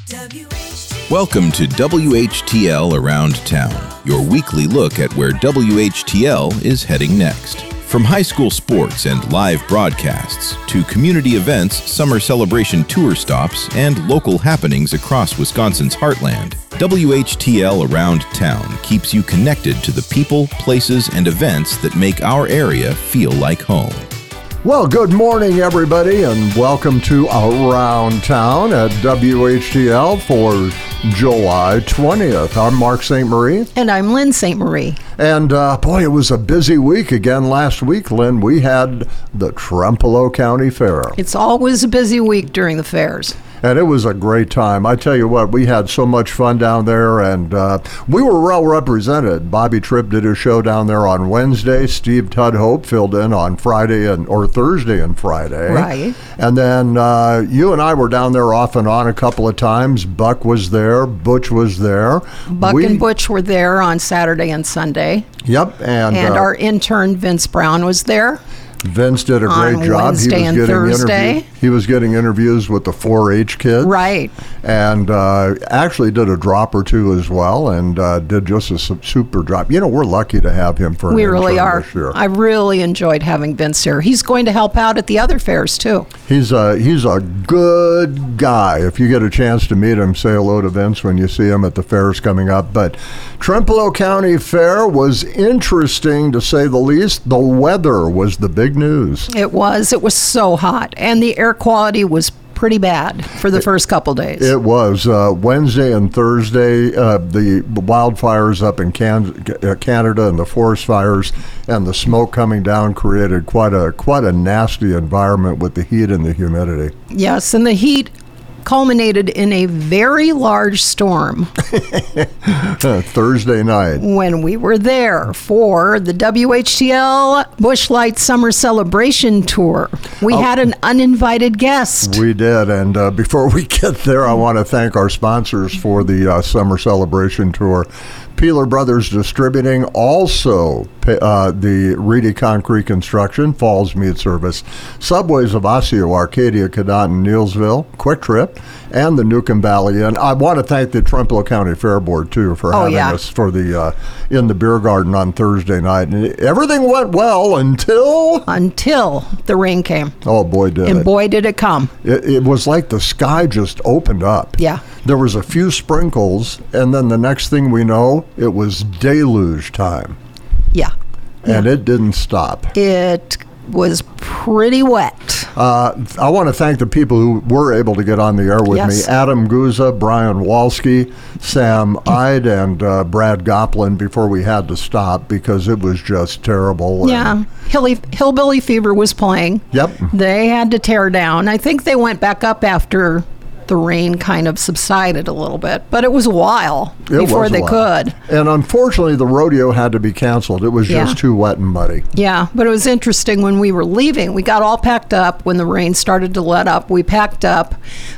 Welcome to WHTL Around Town, your weekly look at where WHTL is heading next. From high school sports and live broadcasts to community events, summer celebration tour stops, and local happenings across Wisconsin's heartland, WHTL Around Town keeps you connected to the people, places, and events that make our area feel like home. Well, good morning, everybody, and welcome to Around Town at WHTL for July 20th. I'm Mark St. Marie. And I'm Lynn St. Marie. And boy, it was a busy week again last week, Lynn. We had the Trempealeau County Fair. It's always a busy week during the fairs. And it was a great time. I tell you what, we had so much fun down there, and we were well represented. Bobby Tripp did his show down there on Wednesday. Steve Tudhope filled in on Friday or Thursday and Friday. Right. And then you and I were down there off and on a couple of times. Buck was there. Butch was there. Buck and Butch were there on Saturday and Sunday. Yep. And our intern, Vince Brown, was there. Vince did a great job. Wednesday and Thursday. He was getting interviews with the 4-H kids. Right. And actually did a drop or two as well, and did just a super drop. You know, we're lucky to have him for an intern really are. This year. I really enjoyed having Vince here. He's going to help out at the other fairs, too. He's a good guy. If you get a chance to meet him, say hello to Vince when you see him at the fairs coming up. But Trempealeau County Fair was interesting, to say the least. The weather was the big news. It was so hot, and the air quality was pretty bad for the first couple days. It was Wednesday and Thursday. The wildfires up in Canada and the forest fires and the smoke coming down created quite a nasty environment with the heat and the humidity. Yes, and the heat culminated in a very large storm Thursday night when we were there for the WHTL Busch Light Summer Celebration Tour. We had an uninvited guest. We did, and before we get there, I want to thank our sponsors for the Summer Celebration Tour. Peeler Brothers Distributing, also the Reedy Concrete Construction, Falls Meat Service, Subways of Osseo, Arcadia, Cadott, and Neillsville, Quick Trip, and the Newcomb Valley. And I want to thank the Trempealeau County Fair Board, too, for having us for the in the beer garden on Thursday night. And everything went well until the rain came. Oh, boy, did it. And boy, did it come. It was like the sky just opened up. Yeah. There was a few sprinkles, and then the next thing we know, it was deluge time. Yeah. And it didn't stop. It was pretty wet. I want to thank the people who were able to get on the air with me. Adam Guza, Brian Walsky, Sam Ide, and Brad Goplin before we had to stop because it was just terrible. Yeah. Hillbilly Fever was playing. Yep. They had to tear down. I think they went back up after the rain kind of subsided a little bit, but it was a while before they could. And unfortunately, the rodeo had to be canceled. It was just too wet and muddy. Yeah, but it was interesting when we were leaving. We got all packed up when the rain started to let up. We packed up.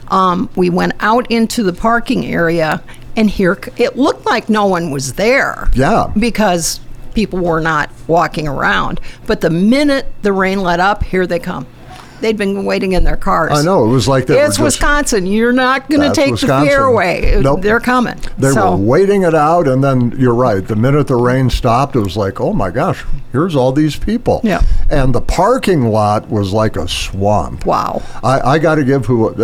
We went out into the parking area, and here it looked like no one was there. Yeah. Because people were not walking around. But the minute the rain let up, here they come. They'd been waiting in their cars. I know. It was like that. It's Wisconsin. You're not going to take Wisconsin. the fairway. Nope. They're coming. They were waiting it out, and then you're right. The minute the rain stopped, it was like, oh my gosh, here's all these people. Yeah. And the parking lot was like a swamp. Wow. I got to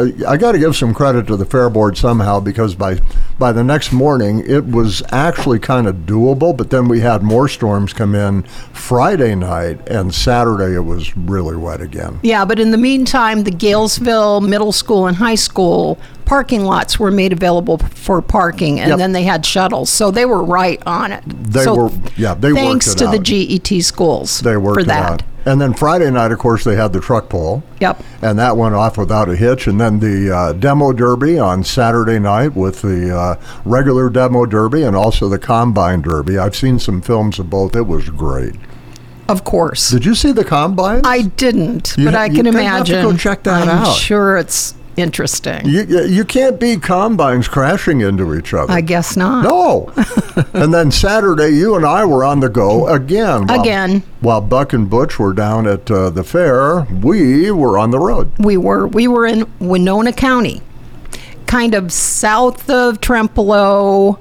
give some credit to the fair board somehow, because by the next morning it was actually kind of doable. But then we had more storms come in Friday night, and Saturday it was really wet again. Yeah, but in the meantime, the Galesville Middle School and High School parking lots were made available for parking, and then they had shuttles, so they were right on it. They worked it out. Thanks to the GET schools they worked for it that. Out. And then Friday night, of course, they had the truck pull. Yep. And that went off without a hitch. And then the demo derby on Saturday night with the regular demo derby and also the combine derby. I've seen some films of both. It was great. Of course. Did you see the combine? I didn't, but I can imagine. You have to go check that out. I'm sure it's interesting. You can't beat combines crashing into each other. I guess not. No. And then Saturday, you and I were on the go again. While Buck and Butch were down at the fair, we were on the road. We were in Winona County. kind of south of Trempealeau,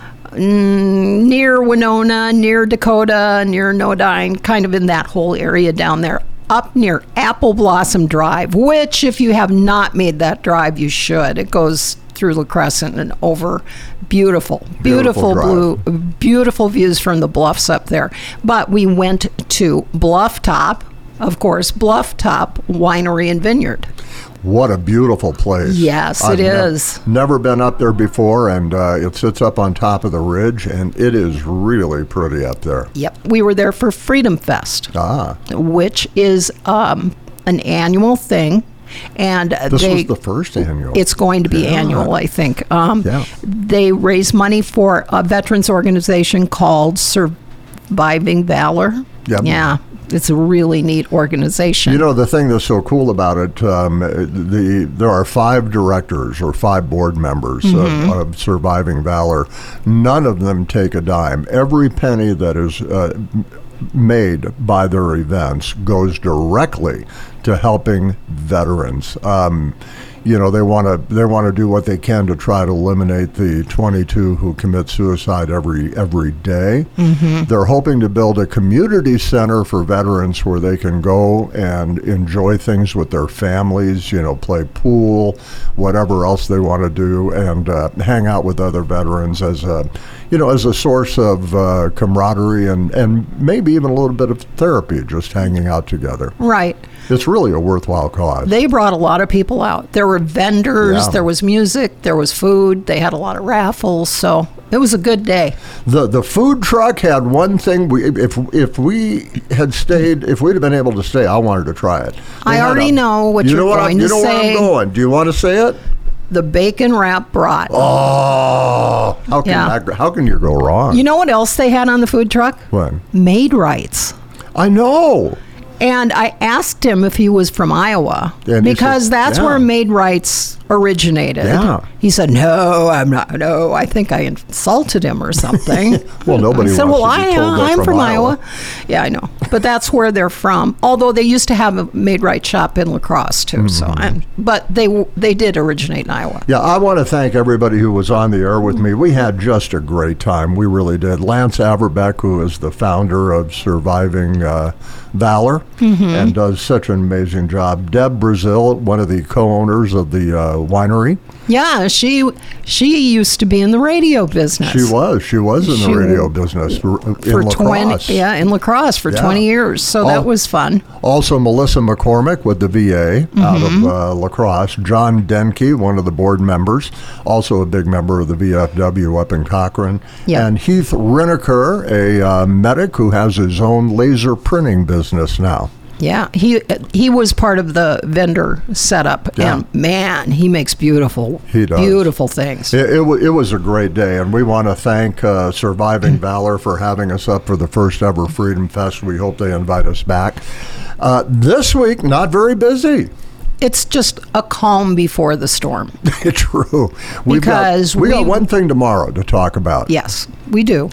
near Winona, near Dakota, near Nodine, kind of in that whole area down there, up near Apple Blossom Drive, which if you have not made that drive, you should. It goes through La Crescent and over. Beautiful blue, beautiful views from the bluffs up there. But we went to Bluff Top, of course, Bluff Top Winery and Vineyard. What a beautiful place. Yes, it is. Never been up there before, and it sits up on top of the ridge, and it is really pretty up there. Yep. We were there for Freedom Fest, which is an annual thing. And this was the first annual. It's going to be annual, I think. They raise money for a veterans organization called Surviving Valor. Yep. Yeah. It's a really neat organization. You know, the thing that's so cool about it, there are 5 directors or 5 board members of Surviving Valor. None of them take a dime. Every penny that is made by their events goes directly to helping veterans. You know, they want to do what they can to try to eliminate the 22 who commit suicide every day. They're hoping to build a community center for veterans where they can go and enjoy things with their families, you know, play pool, whatever else they want to do, and hang out with other veterans as a source of camaraderie and maybe even a little bit of therapy, just hanging out together. Right. It's really a worthwhile cause. They brought a lot of people out. There were vendors, there was music, there was food, they had a lot of raffles, so it was a good day. The food truck had one thing. If we'd have been able to stay, I wanted to try it. I already know what you're going to say. You know where I'm going. Do you want to say it? The bacon wrap brat. Oh, how can you go wrong? You know what else they had on the food truck? What? Maid-Rites. I know. And I asked him if he was from Iowa, because that's where Maid-Rites originated. Yeah. He said, "No, I'm not. No, I think I insulted him or something." Well, nobody wants to be told I'm from Iowa. Yeah, I know. But that's where they're from. Although they used to have a Maid-Rite shop in La Crosse, too. But they did originate in Iowa. Yeah, I want to thank everybody who was on the air with me. We had just a great time. We really did. Lance Averbeck, who is the founder of Surviving Valor and does such an amazing job. Deb Brazil, one of the co-owners of the winery. Yeah, she used to be in the radio business. She was in the radio business in La Crosse. In La Crosse for 20 years. So that was fun. Also, Melissa McCormick with the VA out of La Crosse. John Denke, one of the board members, also a big member of the VFW up in Cochrane. Yep. And Heath Rineker, a medic who has his own laser printing business now. Yeah, he was part of the vendor setup, and man, he makes beautiful things. It was a great day, and we want to thank Surviving Valor for having us up for the first ever Freedom Fest. We hope they invite us back. This week, not very busy. It's just a calm before the storm. True. We got one thing tomorrow to talk about. Yes, we do.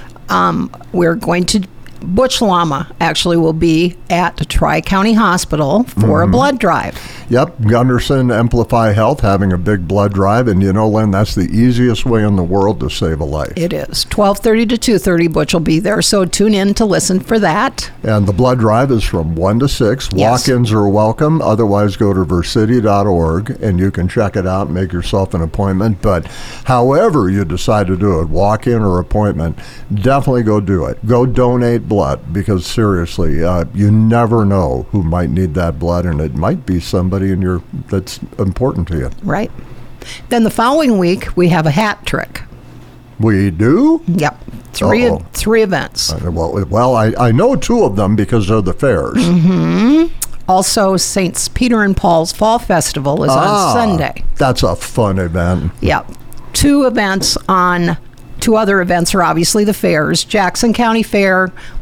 We're going to. Butch Lama actually will be at Tri-County Hospital for a blood drive. Yep, Gunderson Amplify Health having a big blood drive, and you know, Lynn, that's the easiest way in the world to save a life. It is. 12:30 to 2:30, Butch will be there, so tune in to listen for that. And the blood drive is from 1 to 6. Yes. Walk-ins are welcome. Otherwise, go to versity.org, and you can check it out and make yourself an appointment. But however you decide to do it, walk-in or appointment, definitely go do it. Go donate blood, because seriously, you never know who might need that blood, and it might be somebody that's important to you. Right. Then the following week, we have a hat trick. We do? Yep. Three events. Well, I know 2 of them because they're the fairs. Also, St. Peter and Paul's Fall Festival is on Sunday. That's a fun event. Yep. 2 other events are obviously the fairs. Jackson County Fair,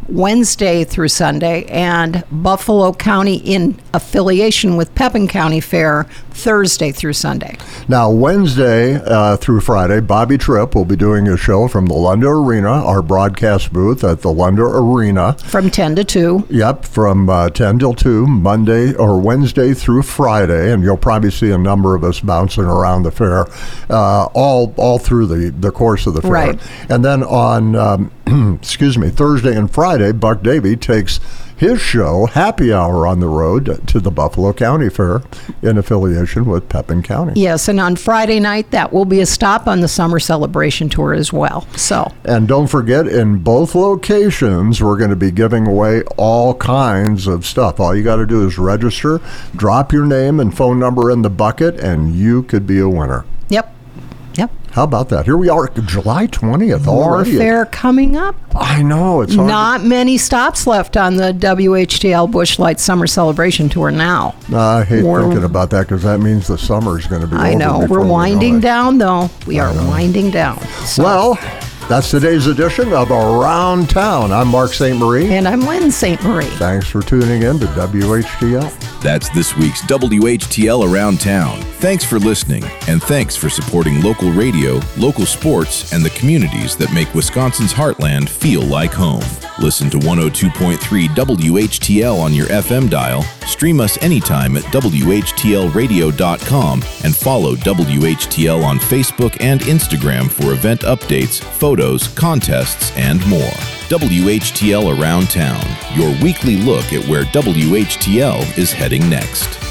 Wednesday through Sunday, and Buffalo County in affiliation with Pepin County Fair Thursday through Sunday. Now, Wednesday through Friday, Bobby Tripp will be doing a show from the Lunda Arena, our broadcast booth at the Lunda Arena. From 10 to 2. Yep, from 10 till 2, Monday or Wednesday through Friday, and you'll probably see a number of us bouncing around the fair all through the course of the fair. Right. And then on, Thursday and Friday, Buck Davy takes his show, Happy Hour on the Road, to the Buffalo County Fair in affiliation with Pepin County. Yes, and on Friday night, that will be a stop on the Summer Celebration Tour as well. So, and don't forget, in both locations, we're going to be giving away all kinds of stuff. All you got to do is register, drop your name and phone number in the bucket, and you could be a winner. Yep. How about that? Here we are, July 20th More already. fair coming up. I know. It's hard Not many stops left on the WHTL Busch Light Summer Celebration Tour now. I hate thinking about that because that means the summer's going to be over. I know. before We're we winding know it. down, though. We are winding down. So. Well, that's today's edition of Around Town. I'm Mark St. Marie. And I'm Lynn St. Marie. Thanks for tuning in to WHTL. That's this week's WHTL Around Town. Thanks for listening, and thanks for supporting local radio, local sports, and the communities that make Wisconsin's heartland feel like home. Listen to 102.3 WHTL on your FM dial, stream us anytime at WHTLradio.com, and follow WHTL on Facebook and Instagram for event updates, photos, contests, and more. WHTL Around Town, your weekly look at where WHTL is heading next.